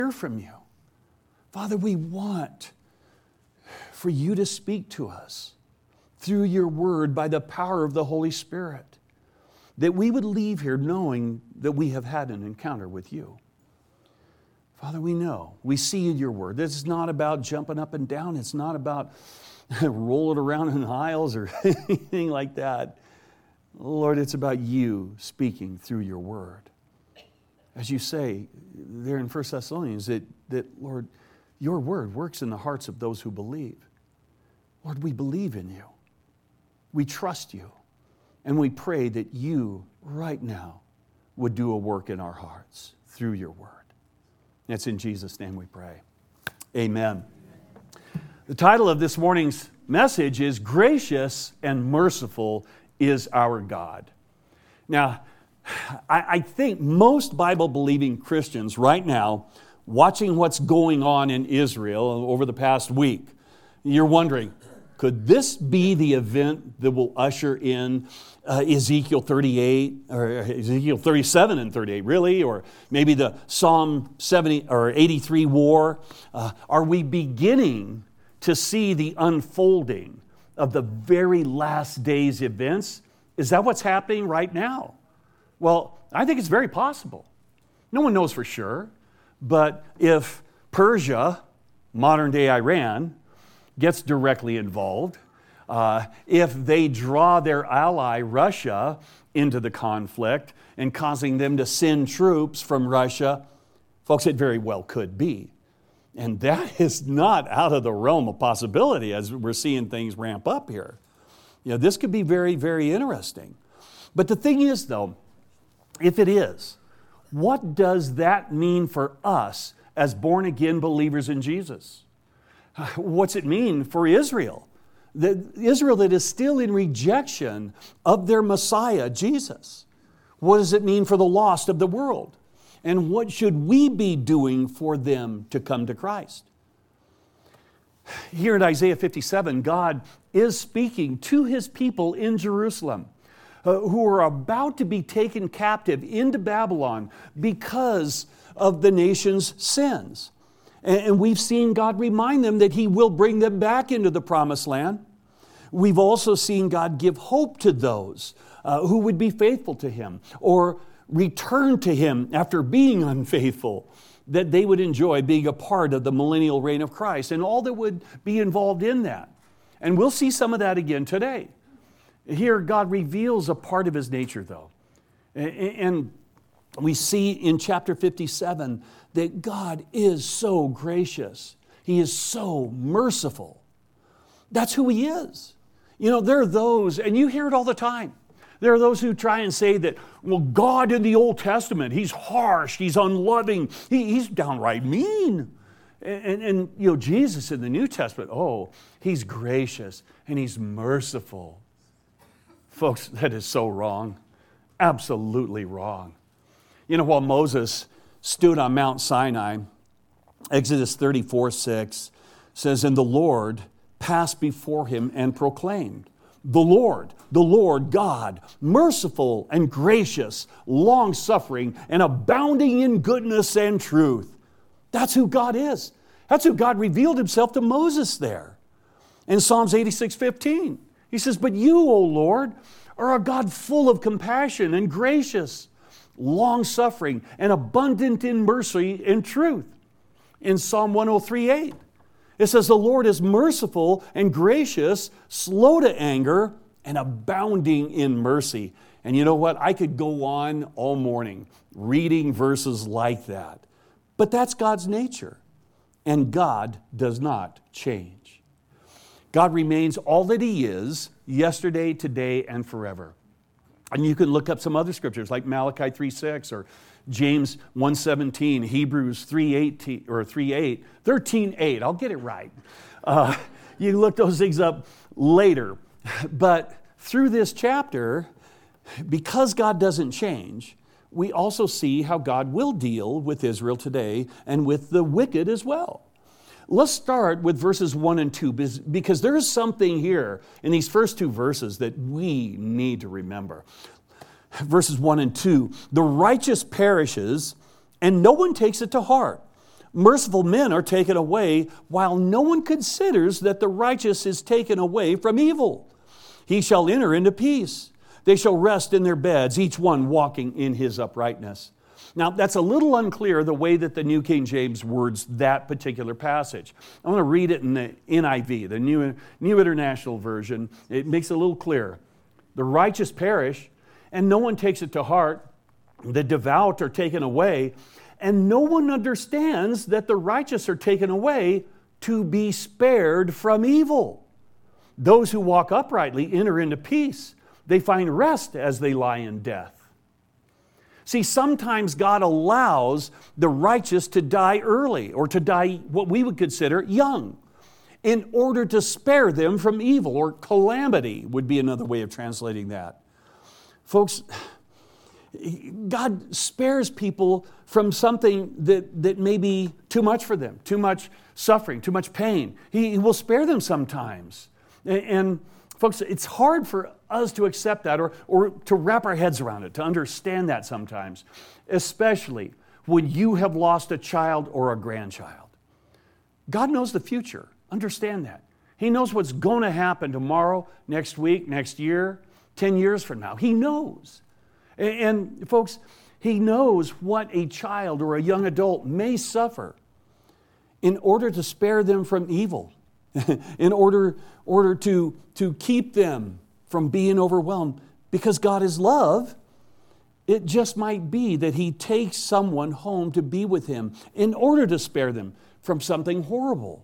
hear from you. Father, we want for you to speak to us through your word by the power of the Holy Spirit, that we would leave here knowing that we have had an encounter with you. Father, we know, we see in your word. This is not about jumping up and down. It's not about rolling around in aisles or anything like that. Lord, it's about you speaking through your word. As you say there in 1 Thessalonians, that Lord, your word works in the hearts of those who believe. Lord, we believe in you. We trust you. And we pray that you, right now, would do a work in our hearts through your word. It's in Jesus' name we pray. Amen. The title of this morning's message is Gracious and Merciful is Our God. Now, I think most Bible-believing Christians right now, watching what's going on in Israel over the past week, you're wondering, could this be the event that will usher in Ezekiel 38, or Ezekiel 37 and 38, really? Or maybe the Psalm 70 or 83 war? Are we beginning to see the unfolding of the very last days events? Is that what's happening right now? Well, I think it's very possible. No one knows for sure, but if Persia, modern-day Iran, gets directly involved, if they draw their ally Russia into the conflict and causing them to send troops from Russia, folks, it very well could be. And that is not out of the realm of possibility as we're seeing things ramp up here. You know, this could be very, very interesting. But the thing is, though, if it is, what does that mean for us as born-again believers in Jesus? What's it mean for Israel? Israel that is still in rejection of their Messiah, Jesus. What does it mean for the lost of the world? And what should we be doing for them to come to Christ? Here in Isaiah 57, God is speaking to His people in Jerusalem who are about to be taken captive into Babylon because of the nation's sins. And we've seen God remind them that He will bring them back into the promised land. We've also seen God give hope to those who would be faithful to Him or return to Him after being unfaithful, that they would enjoy being a part of the millennial reign of Christ and all that would be involved in that. And we'll see some of that again today. Here, God reveals a part of His nature, though. And we see in chapter 57 that God is so gracious. He is so merciful. That's who He is. You know, there are those, and you hear it all the time, there are those who try and say that, well, God in the Old Testament, He's harsh, He's unloving, He's downright mean. And you know, Jesus in the New Testament, oh, He's gracious and He's merciful. Folks, that is so wrong. Absolutely wrong. You know, while Moses stood on Mount Sinai, Exodus 34:6 says, and the Lord passed before him and proclaimed, the Lord God, merciful and gracious, long-suffering and abounding in goodness and truth. That's who God is. That's who God revealed Himself to Moses there. In Psalms 86:15, He says, but you, O Lord, are a God full of compassion and gracious, long-suffering and abundant in mercy and truth. In Psalm 103:8, it says, the Lord is merciful and gracious, slow to anger, and abounding in mercy. And you know what? I could go on all morning reading verses like that. But that's God's nature. And God does not change. God remains all that He is, yesterday, today, and forever. And you can look up some other scriptures like Malachi 3:6 or James 1:17, Hebrews 3:8 or 3:8, 13:8. I'll get it right. You can look those things up later. But through this chapter, because God doesn't change, we also see how God will deal with Israel today and with the wicked as well. Let's start with verses 1 and 2 because there is something here in these first two verses that we need to remember. Verses 1 and 2, the righteous perishes and no one takes it to heart, Merciful men are taken away, while no one considers that the righteous is taken away from evil. He shall enter into peace. They shall rest in their beds, each one walking in his uprightness. Now, that's a little unclear the way that the New King James words that particular passage. I want to read it in the NIV, the New International Version. It makes it a little clearer. The righteous perish, and no one takes it to heart. The devout are taken away, and no one understands that the righteous are taken away to be spared from evil. Those who walk uprightly enter into peace. They find rest as they lie in death. See, sometimes God allows the righteous to die early, or to die what we would consider young, in order to spare them from evil, or calamity would be another way of translating that. Folks, God spares people from something that may be too much for them, too much suffering, too much pain. He will spare them sometimes. And folks, it's hard for us to accept that or to wrap our heads around it, to understand that sometimes, especially when you have lost a child or a grandchild. God knows the future. Understand that. He knows what's going to happen tomorrow, next week, next year, 10 years from now. He knows. And folks, He knows what a child or a young adult may suffer in order to spare them from evil, in order to keep them from being overwhelmed. Because God is love, it just might be that He takes someone home to be with Him in order to spare them from something horrible.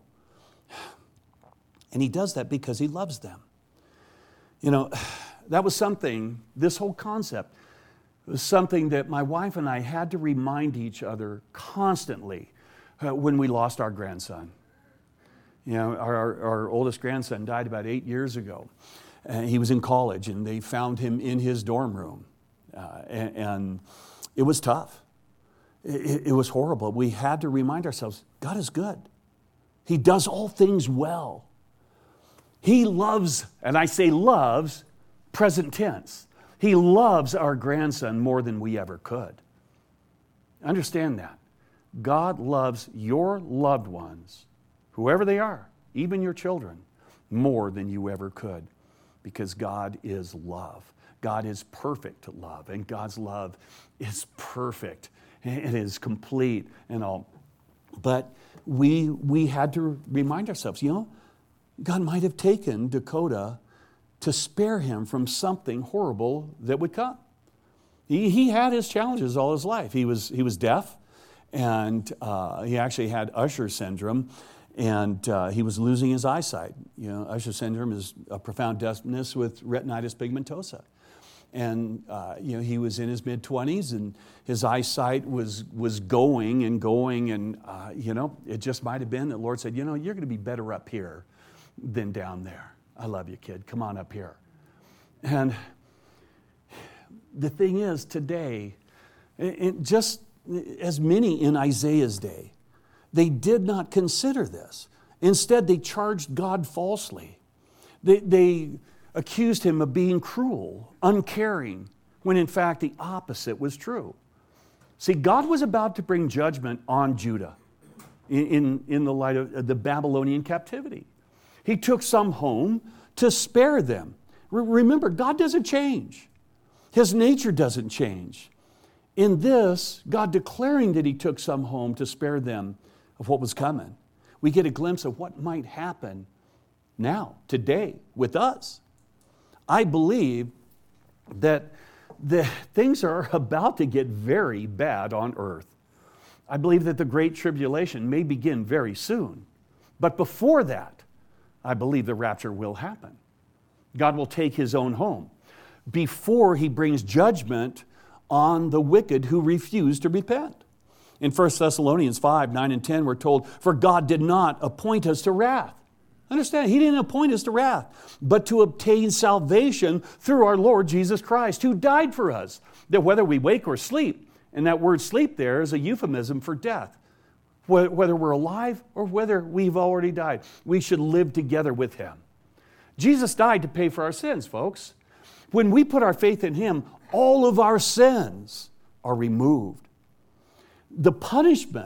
And He does that because He loves them. You know, that was something, this whole concept was something that my wife and I had to remind each other constantly when we lost our grandson. You know, our oldest grandson died about 8 years ago. He was in college, and they found him in his dorm room. And it was tough. It was horrible. We had to remind ourselves, God is good. He does all things well. He loves, and I say loves, present tense. He loves our grandson more than we ever could. Understand that. God loves your loved ones, whoever they are, even your children, more than you ever could, because God is love. God is perfect love, and God's love is perfect. It is complete and all. But we had to remind ourselves, you know, God might have taken Dakota to spare him from something horrible that would come. He had his challenges all his life. He was deaf, and he actually had Usher syndrome, and he was losing his eyesight. You know, Usher syndrome is a profound deafness with retinitis pigmentosa. And you know, he was in his mid-20s, and his eyesight was going, and you know, it just might have been that the Lord said, you know, you're going to be better up here than down there. I love you, kid. Come on up here. And the thing is, today, just as many in Isaiah's day, they did not consider this. Instead, they charged God falsely. They accused Him of being cruel, uncaring, when in fact the opposite was true. See, God was about to bring judgment on Judah in the light of the Babylonian captivity. He took some home to spare them. Remember, God doesn't change. His nature doesn't change. In this, God declaring that He took some home to spare them of what was coming, we get a glimpse of what might happen now, today, with us. I believe that things are about to get very bad on earth. I believe that the Great Tribulation may begin very soon. But before that, I believe the rapture will happen. God will take His own home before He brings judgment on the wicked who refuse to repent. In 1 Thessalonians 5, 9 and 10, we're told, for God did not appoint us to wrath. Understand, He didn't appoint us to wrath, but to obtain salvation through our Lord Jesus Christ, who died for us, that whether we wake or sleep, and that word sleep there is a euphemism for death, whether we're alive or whether we've already died, we should live together with Him. Jesus died to pay for our sins, folks. When we put our faith in Him, all of our sins are removed. The punishment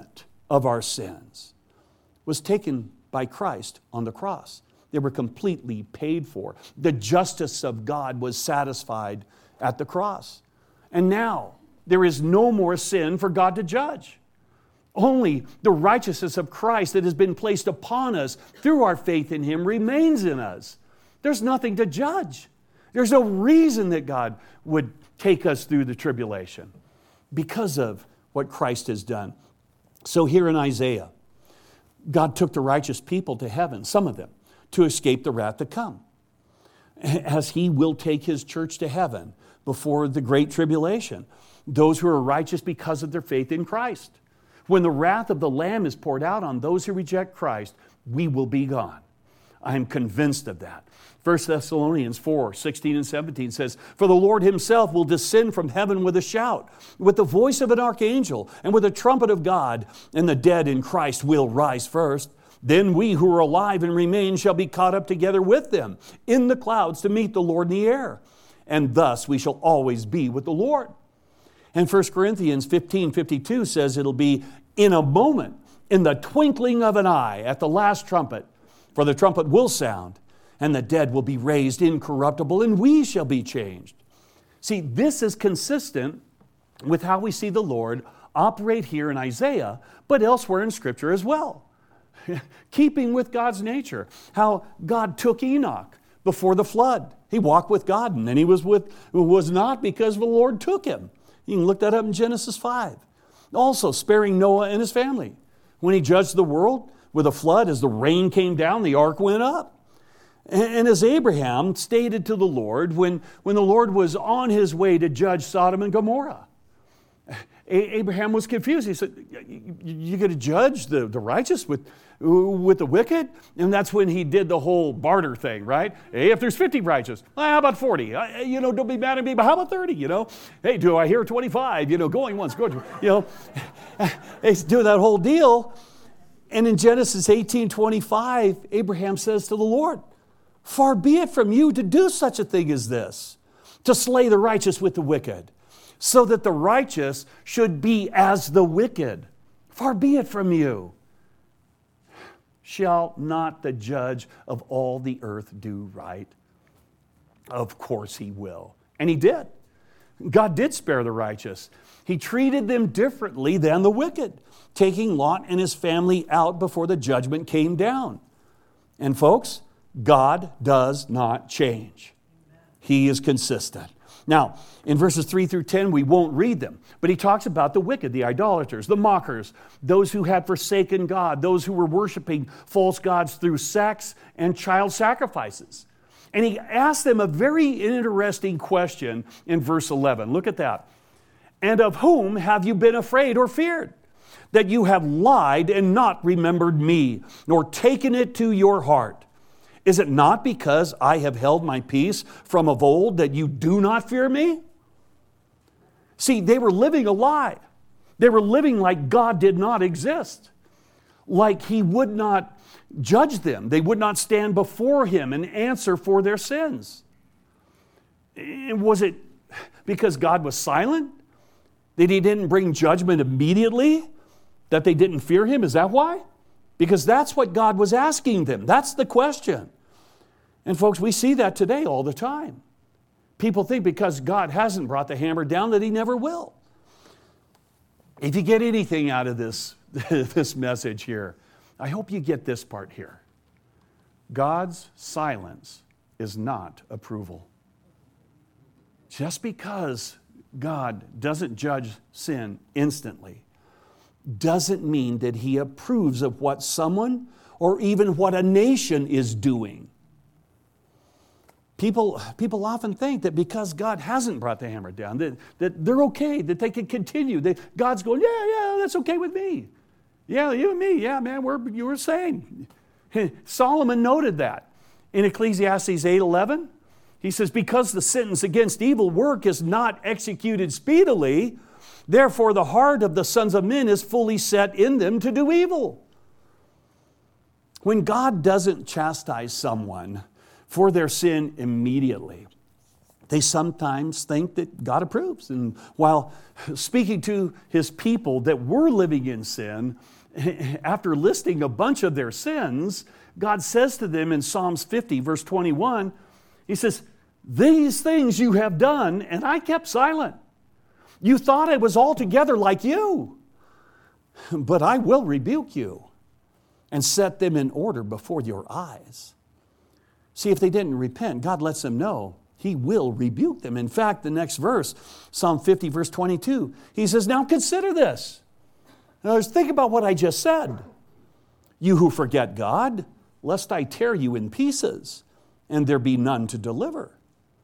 of our sins was taken by Christ on the cross. They were completely paid for. The justice of God was satisfied at the cross. And now there is no more sin for God to judge. Only the righteousness of Christ that has been placed upon us through our faith in Him remains in us. There's nothing to judge. There's no reason that God would take us through the tribulation because of what Christ has done. So here in Isaiah, God took the righteous people to heaven, some of them, to escape the wrath to come, as He will take His church to heaven before the great tribulation, those who are righteous because of their faith in Christ. When the wrath of the Lamb is poured out on those who reject Christ, we will be gone. I am convinced of that. 1 Thessalonians 4:16 and 17 says, "For the Lord Himself will descend from heaven with a shout, with the voice of an archangel, and with a trumpet of God, and the dead in Christ will rise first. Then we who are alive and remain shall be caught up together with them in the clouds to meet the Lord in the air. And thus we shall always be with the Lord." And 1 Corinthians 15:52 says it'll be in a moment, in the twinkling of an eye, at the last trumpet. For the trumpet will sound, and the dead will be raised incorruptible, and we shall be changed. See, this is consistent with how we see the Lord operate here in Isaiah, but elsewhere in Scripture as well. Keeping with God's nature, how God took Enoch before the flood. He walked with God, and then he was not because the Lord took him. You can look that up in Genesis 5. Also, sparing Noah and his family. When He judged the world with a flood, as the rain came down, the ark went up. And as Abraham stated to the Lord when the Lord was on His way to judge Sodom and Gomorrah. Abraham was confused. He said, "You're going to judge the righteous with the wicked?" And that's when he did the whole barter thing, right? Hey, if there's 50 righteous, how about 40? Don't be mad at me, but how about 30? Hey, do I hear 25? Going once, going, they do that whole deal. And in Genesis 18:25, Abraham says to the Lord, "Far be it from you to do such a thing as this, to slay the righteous with the wicked, so that the righteous should be as the wicked. Far be it from you. Shall not the judge of all the earth do right?" Of course He will. And He did. God did spare the righteous. He treated them differently than the wicked, taking Lot and his family out before the judgment came down. And folks, God does not change. He is consistent. Now, in verses 3 through 10, we won't read them, but He talks about the wicked, the idolaters, the mockers, those who had forsaken God, those who were worshiping false gods through sex and child sacrifices. And He asked them a very interesting question in verse 11. Look at that. "And of whom have you been afraid or feared? That you have lied and not remembered me, nor taken it to your heart. Is it not because I have held my peace from of old that you do not fear me?" See, they were living a lie. They were living like God did not exist, like He would not judge them. They would not stand before Him and answer for their sins. And was it because God was silent? That He didn't bring judgment immediately? That they didn't fear Him? Is that why? Because that's what God was asking them. That's the question. And folks, we see that today all the time. People think because God hasn't brought the hammer down that He never will. If you get anything out of this message here, I hope you get this part here. God's silence is not approval. Just because God doesn't judge sin instantly doesn't mean that He approves of what someone or even what a nation is doing. People often think that because God hasn't brought the hammer down, that they're okay, that they can continue. God's going, yeah, that's okay with me. Yeah, you and me, yeah, man, you were same. Solomon noted that in Ecclesiastes 8:11. He says, "Because the sentence against evil work is not executed speedily, therefore the heart of the sons of men is fully set in them to do evil." When God doesn't chastise someone for their sin immediately, they sometimes think that God approves. And while speaking to His people that were living in sin, after listing a bunch of their sins, God says to them in Psalms 50, verse 21, He says, "These things you have done, and I kept silent. You thought I was altogether like you, but I will rebuke you and set them in order before your eyes." See, if they didn't repent, God lets them know He will rebuke them. In fact, the next verse, Psalm 50, verse 22, He says, "Now consider this." In other words, think about what I just said. "You who forget God, lest I tear you in pieces, and there be none to deliver."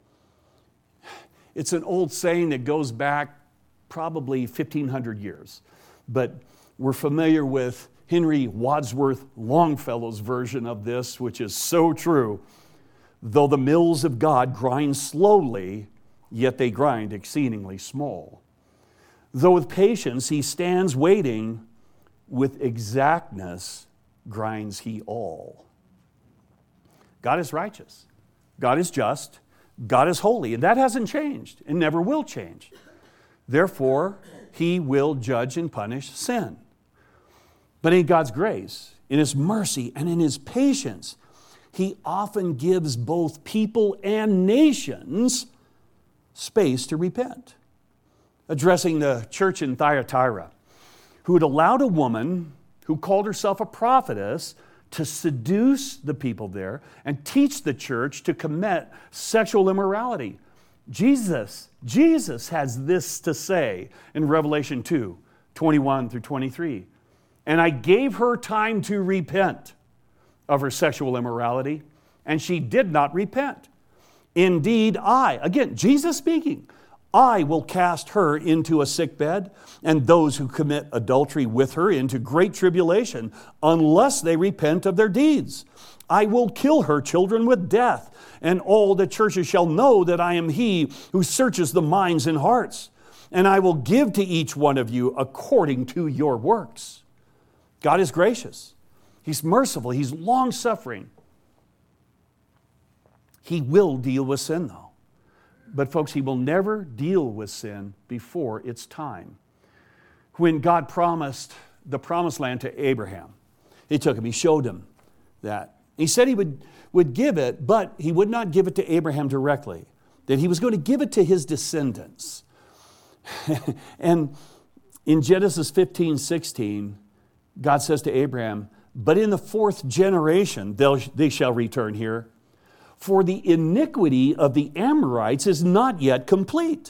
It's an old saying that goes back probably 1,500 years, but we're familiar with Henry Wadsworth Longfellow's version of this, which is so true. "Though the mills of God grind slowly, yet they grind exceedingly small. Though with patience He stands waiting, with exactness grinds He all." God is righteous. God is just. God is holy. And that hasn't changed and never will change. Therefore, He will judge and punish sin. But in God's grace, in His mercy, and in His patience, He often gives both people and nations space to repent. Addressing the church in Thyatira, who had allowed a woman who called herself a prophetess to seduce the people there and teach the church to commit sexual immorality. Jesus has this to say in Revelation 2, 21 through 23. "And I gave her time to repent of her sexual immorality, and she did not repent. Indeed, again, Jesus speaking, I will cast her into a sickbed, and those who commit adultery with her into great tribulation, unless they repent of their deeds. I will kill her children with death, and all the churches shall know that I am He who searches the minds and hearts. And I will give to each one of you according to your works." God is gracious. He's merciful. He's long-suffering. He will deal with sin, though. But folks, He will never deal with sin before its time. When God promised the promised land to Abraham, He took him, He showed him that. He said He would give it, but He would not give it to Abraham directly, that He was going to give it to his descendants. And in Genesis 15:16, God says to Abraham, "But in the fourth generation they shall return here, for the iniquity of the Amorites is not yet complete."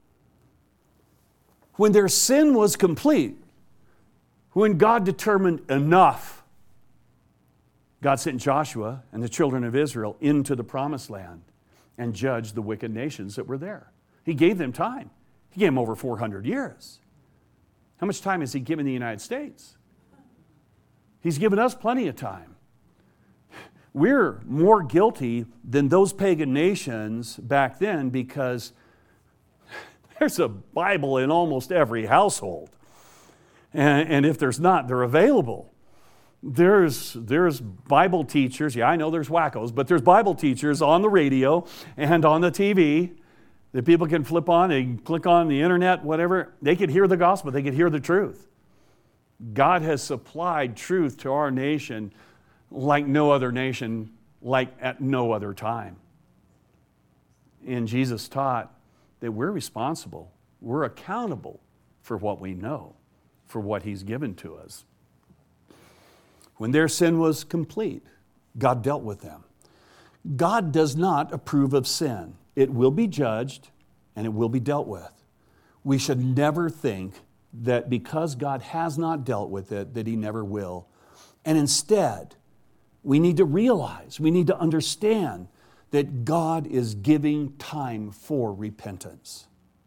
When their sin was complete, when God determined enough, God sent Joshua and the children of Israel into the promised land and judged the wicked nations that were there. He gave them time. He gave them over 400 years. How much time has He given the United States? He's given us plenty of time. We're more guilty than those pagan nations back then because there's a Bible in almost every household. And if there's not, they're available. There's Bible teachers. Yeah, I know there's wackos, but there's Bible teachers on the radio and on the TV that people can flip on. They can click on the internet, whatever. They could hear the gospel. They could hear the truth. God has supplied truth to our nation like no other nation, like at no other time. And Jesus taught that we're responsible. We're accountable for what we know, for what He's given to us. When their sin was complete, God dealt with them. God does not approve of sin. It will be judged and it will be dealt with. We should never think that because God has not dealt with it, that He never will. And instead, we need to realize, we need to understand that God is giving time for repentance.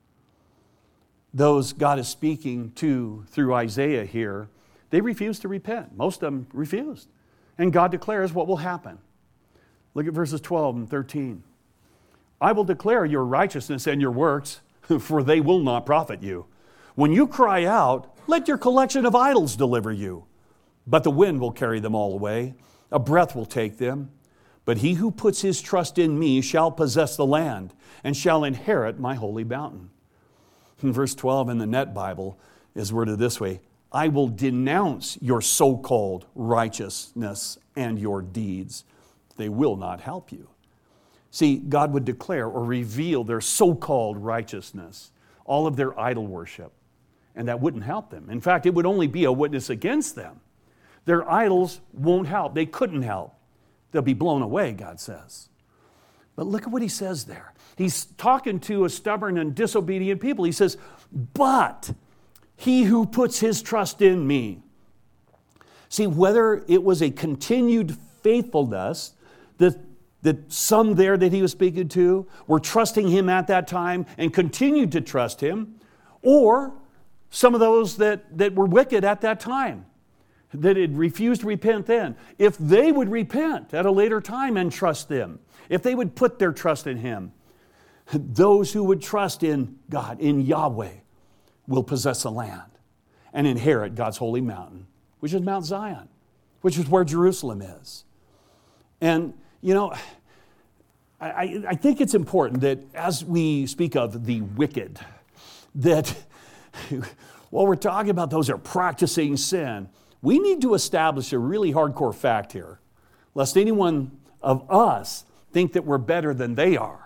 Those God is speaking to through Isaiah here, they refuse to repent. Most of them refused. And God declares what will happen. Look at verses 12 and 13. "I will declare your righteousness and your works, for they will not profit you. When you cry out, let your collection of idols deliver you. But the wind will carry them all away. A breath will take them. But he who puts his trust in me shall possess the land and shall inherit my holy mountain." In verse 12 in the Net Bible is worded this way, I will denounce your so-called righteousness and your deeds. They will not help you. See, God would declare or reveal their so-called righteousness, all of their idol worship, and that wouldn't help them. In fact, it would only be a witness against them. Their idols won't help. They couldn't help. They'll be blown away, God says. But look at what he says there. He's talking to a stubborn and disobedient people. He says, but he who puts his trust in me. See, whether it was a continued faithfulness that some there that he was speaking to were trusting him at that time and continued to trust him, or some of those that were wicked at that time, that had refused to repent then. If they would repent at a later time and trust them, if they would put their trust in him, those who would trust in God, in Yahweh, will possess the land and inherit God's holy mountain, which is Mount Zion, which is where Jerusalem is. And, you know, I think it's important that as we speak of the wicked, that while we're talking about those who are practicing sin, we need to establish a really hardcore fact here, lest anyone of us think that we're better than they are.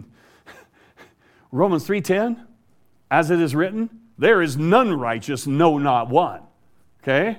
Romans 3:10, as it is written, there is none righteous, no, not one. Okay?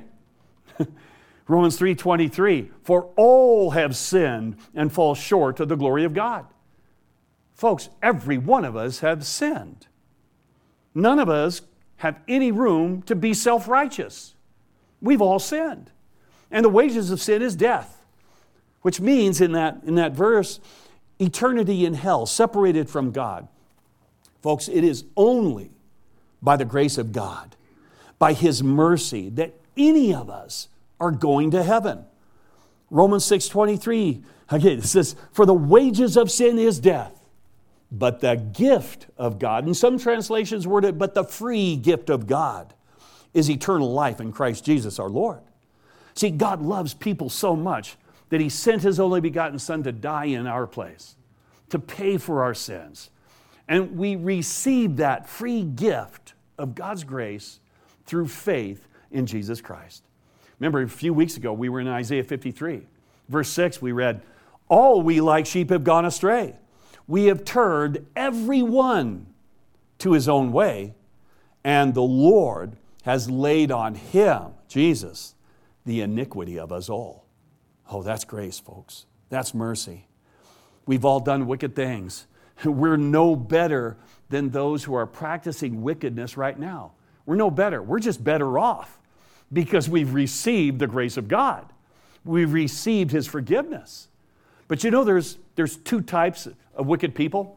Romans 3:23, for all have sinned and fall short of the glory of God. Folks, every one of us have sinned. None of us have any room to be self-righteous. We've all sinned. And the wages of sin is death, which means in that verse, eternity in hell, separated from God. Folks, it is only by the grace of God, by His mercy, that any of us are going to heaven. Romans 6:23, again, it says, for the wages of sin is death, but the gift of God, and some translations word it, but the free gift of God is eternal life in Christ Jesus our Lord. See, God loves people so much that He sent His only begotten Son to die in our place, to pay for our sins. And we receive that free gift of God's grace through faith in Jesus Christ. Remember, a few weeks ago, we were in Isaiah 53. Verse 6, we read, all we like sheep have gone astray. We have turned every one to his own way, and the Lord has laid on Him, Jesus, the iniquity of us all. Oh, that's grace, folks. That's mercy. We've all done wicked things. We're no better than those who are practicing wickedness right now. We're no better. We're just better off because we've received the grace of God. We've received His forgiveness. But you know, there's two types of wicked people.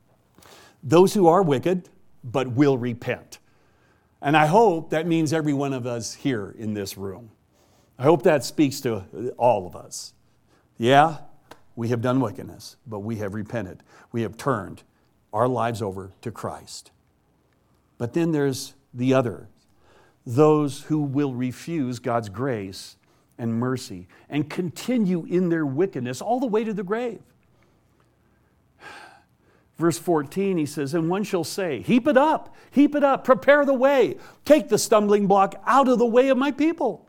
Those who are wicked but will repent. And I hope that means every one of us here in this room. I hope that speaks to all of us. Yeah, we have done wickedness, but we have repented. We have turned our lives over to Christ. But then there's the other, those who will refuse God's grace and mercy and continue in their wickedness all the way to the grave. Verse 14, he says, and one shall say, heap it up, prepare the way, take the stumbling block out of the way of my people.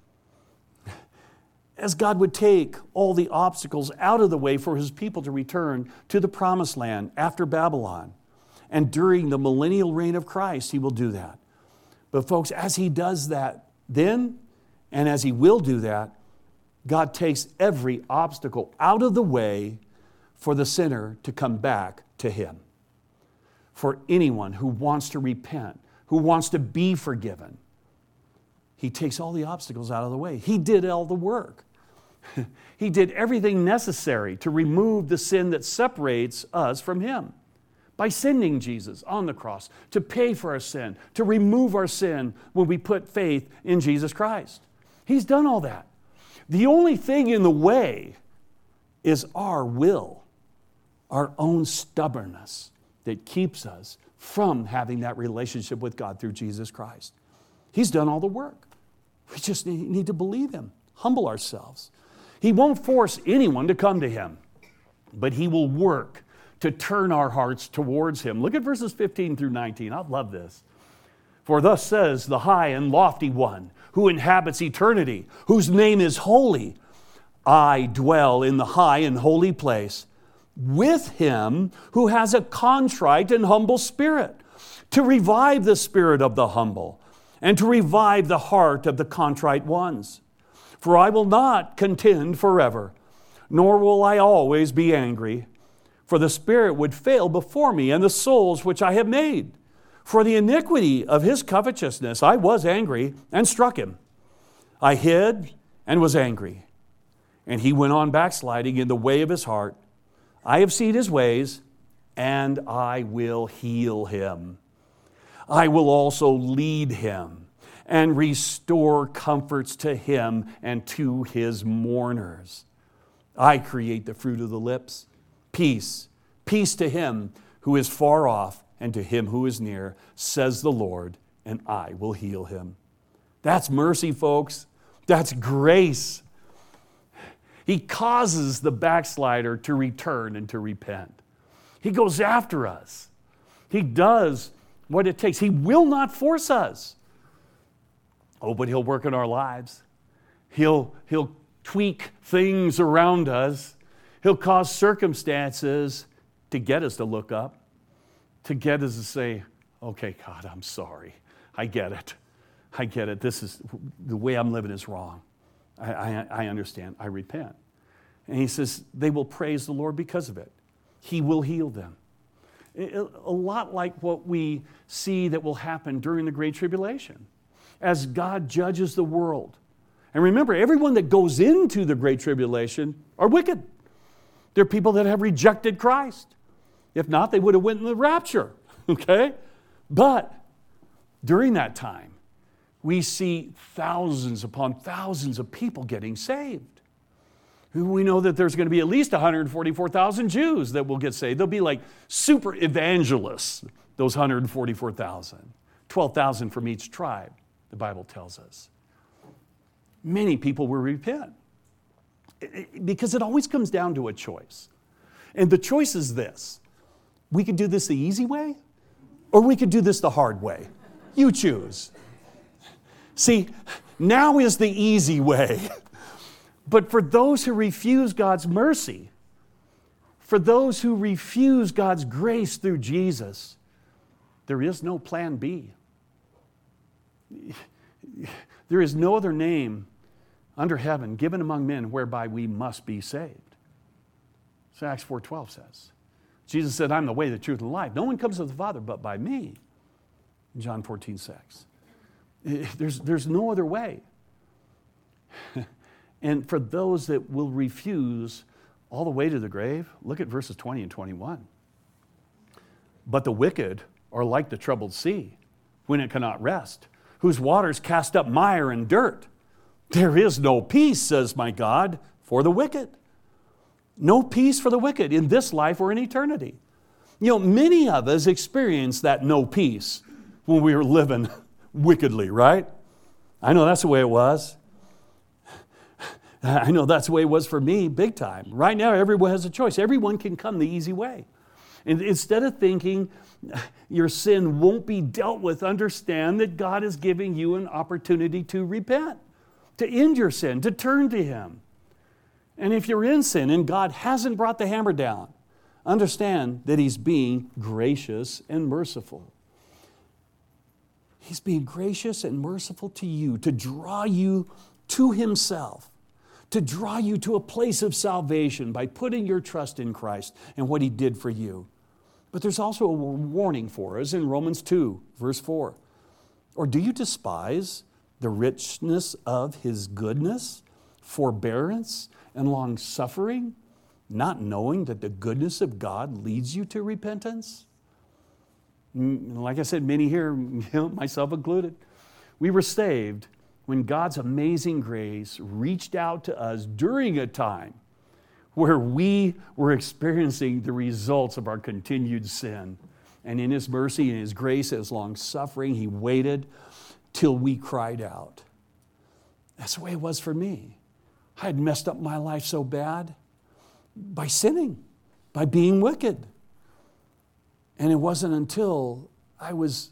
As God would take all the obstacles out of the way for His people to return to the promised land after Babylon. And during the millennial reign of Christ, He will do that. But folks, as He does that then, and as He will do that, God takes every obstacle out of the way for the sinner to come back to Him. For anyone who wants to repent, who wants to be forgiven, He takes all the obstacles out of the way. He did all the work. He did everything necessary to remove the sin that separates us from Him by sending Jesus on the cross to pay for our sin, to remove our sin when we put faith in Jesus Christ. He's done all that. The only thing in the way is our will, our own stubbornness that keeps us from having that relationship with God through Jesus Christ. He's done all the work. We just need to believe Him, humble ourselves. He won't force anyone to come to Him, but He will work to turn our hearts towards Him. Look at verses 15 through 19. I love this. For thus says the high and lofty one, who inhabits eternity, whose name is holy. I dwell in the high and holy place with him who has a contrite and humble spirit, to revive the spirit of the humble, and to revive the heart of the contrite ones. For I will not contend forever, nor will I always be angry. For the spirit would fail before me, and the souls which I have made. For the iniquity of his covetousness I was angry, and struck him. I hid, and was angry. And he went on backsliding in the way of his heart. I have seen his ways, and I will heal him. I will also lead him and restore comforts to him and to his mourners. I create the fruit of the lips. Peace, peace to him who is far off and to him who is near, says the Lord, and I will heal him. That's mercy, folks. That's grace. He causes the backslider to return and to repent. He goes after us. He does what it takes. He will not force us. Oh, but he'll work in our lives. He'll tweak things around us. He'll cause circumstances to get us to look up, to get us to say, okay, God, I'm sorry. I get it. I get it. This is, the way I'm living is wrong. I understand. I repent. And he says, they will praise the Lord because of it. He will heal them. A lot like what we see that will happen during the Great Tribulation as God judges the world. And remember, everyone that goes into the Great Tribulation are wicked. They're people that have rejected Christ. If not, they would have went in the rapture, okay? But during that time, we see thousands upon thousands of people getting saved. We know that there's going to be at least 144,000 Jews that will get saved. They'll be like super evangelists, those 144,000. 12,000 from each tribe, the Bible tells us. Many people will repent because it always comes down to a choice. And the choice is this. We could do this the easy way, or we could do this the hard way. You choose. See, now is the easy way. But for those who refuse God's mercy, for those who refuse God's grace through Jesus, there is no plan B. There is no other name under heaven given among men whereby we must be saved. So Acts 4:12 says. Jesus said, I'm the way, the truth, and the life. No one comes to the Father but by me. John 14:6. There's no other way. And for those that will refuse all the way to the grave, look at verses 20 and 21. But the wicked are like the troubled sea, when it cannot rest, whose waters cast up mire and dirt. There is no peace, says my God, for the wicked. No peace for the wicked in this life or in eternity. You know, many of us experienced that no peace when we were living wickedly, right? I know that's the way it was. I know that's the way it was for me, big time. Right now, everyone has a choice. Everyone can come the easy way. And instead of thinking your sin won't be dealt with, understand that God is giving you an opportunity to repent, to end your sin, to turn to Him. And if you're in sin and God hasn't brought the hammer down, understand that He's being gracious and merciful. He's being gracious and merciful to you, to draw you to Himself, to draw you to a place of salvation by putting your trust in Christ and what He did for you. But there's also a warning for us in Romans 2, verse 4. Or do you despise the richness of His goodness, forbearance, and long-suffering, not knowing that the goodness of God leads you to repentance? Like I said, many here, myself included, we were saved when God's amazing grace reached out to us during a time where we were experiencing the results of our continued sin. And in His mercy and His grace, His long-suffering, He waited till we cried out. That's the way it was for me. I had messed up my life so bad by sinning, by being wicked. And it wasn't until I was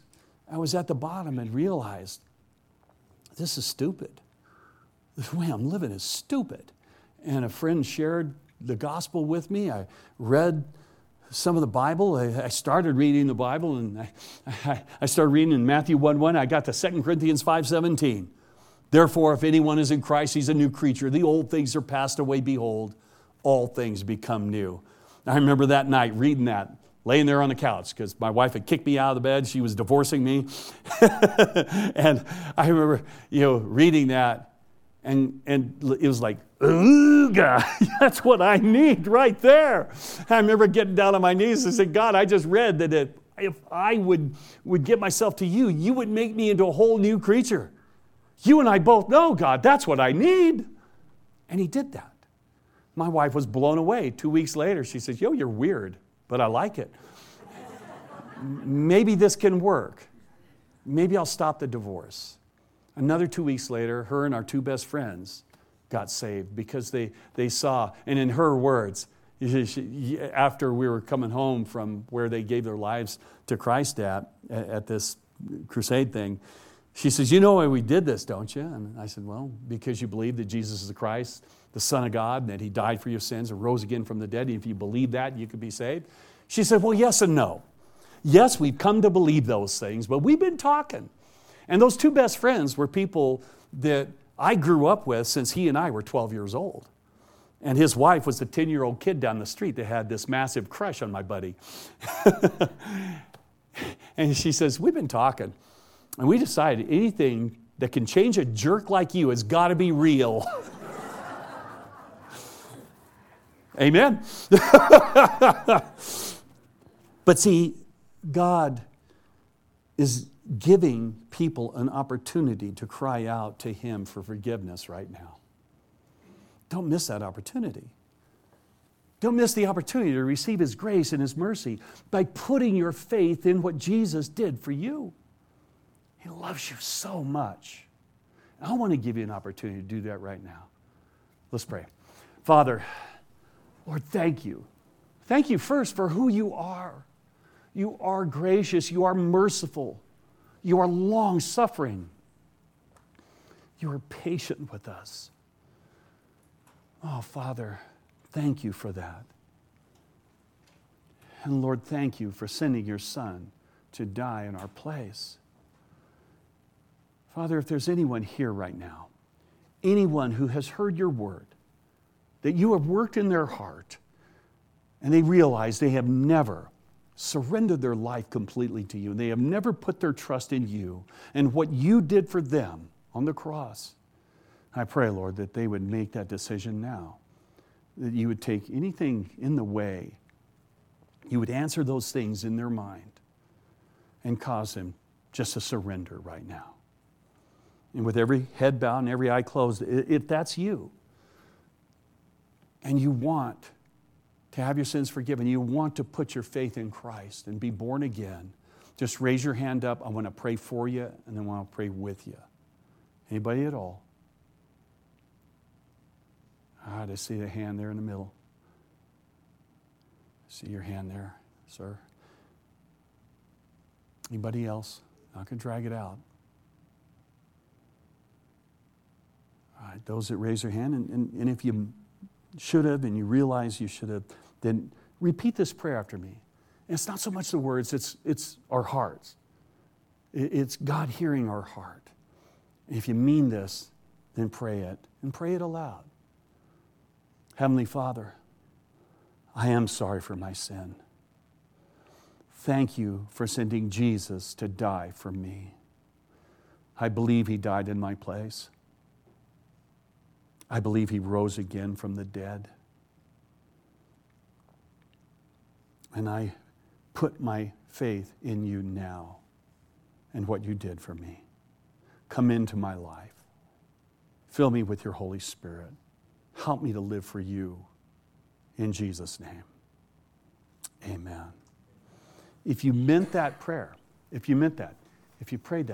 I was at the bottom and realized, this is stupid. The way I'm living is stupid. And a friend shared the gospel with me. I read some of the Bible. I started reading the Bible, and I started reading in Matthew 1:1. I got to 2 Corinthians 5:17. Therefore, if anyone is in Christ, he's a new creature. The old things are passed away. Behold, all things become new. I remember that night reading that, laying there on the couch, because my wife had kicked me out of the bed. She was divorcing me. And I remember, reading that, and it was like, ooh, God, that's what I need right there. I remember getting down on my knees and saying, God, I just read that if I would give myself to you, you would make me into a whole new creature. You and I both know, God, that's what I need. And he did that. My wife was blown away. 2 weeks later, she says, you're weird, but I like it. Maybe this can work. Maybe I'll stop the divorce. Another 2 weeks later, her and our two best friends got saved because they saw, and in her words, after we were coming home from where they gave their lives to Christ at this crusade thing, she says, you know why we did this, don't you? And I said, well, because you believe that Jesus is the Christ, the Son of God, and that he died for your sins and rose again from the dead. And if you believe that, you could be saved. She said, well, yes and no. Yes, we've come to believe those things, but we've been talking. And those two best friends were people that I grew up with since he and I were 12 years old. And his wife was the 10-year-old kid down the street that had this massive crush on my buddy. And she says, we've been talking. And we decided anything that can change a jerk like you has got to be real. Amen? But see, God is giving people an opportunity to cry out to him for forgiveness right now. Don't miss that opportunity. Don't miss the opportunity to receive his grace and his mercy by putting your faith in what Jesus did for you. He loves you so much. I want to give you an opportunity to do that right now. Let's pray. Father, Lord, thank you. Thank you first for who you are. You are gracious. You are merciful. You are long-suffering. You are patient with us. Oh, Father, thank you for that. And Lord, thank you for sending your Son to die in our place. Father, if there's anyone here right now, anyone who has heard your word, that you have worked in their heart, and they realize they have never surrendered their life completely to you, and they have never put their trust in you and what you did for them on the cross, I pray, Lord, that they would make that decision now, that you would take anything in the way, you would answer those things in their mind and cause them just to surrender right now. And with every head bowed and every eye closed, if that's you, and you want to have your sins forgiven, you want to put your faith in Christ and be born again, just raise your hand up. I want to pray for you, and then I want to pray with you. Anybody at all? I see the hand there in the middle. See your hand there, sir. Anybody else? Not going to drag it out. All right, those that raise their hand, and if you should have and you realize you should have, then repeat this prayer after me. And it's not so much the words, it's our hearts. It's God hearing our heart. And if you mean this, then pray it, and pray it aloud. Heavenly Father, I am sorry for my sin. Thank you for sending Jesus to die for me. I believe he died in my place. I believe he rose again from the dead. And I put my faith in you now and what you did for me. Come into my life. Fill me with your Holy Spirit. Help me to live for you. In Jesus' name. Amen. If you meant that prayer, if you prayed that,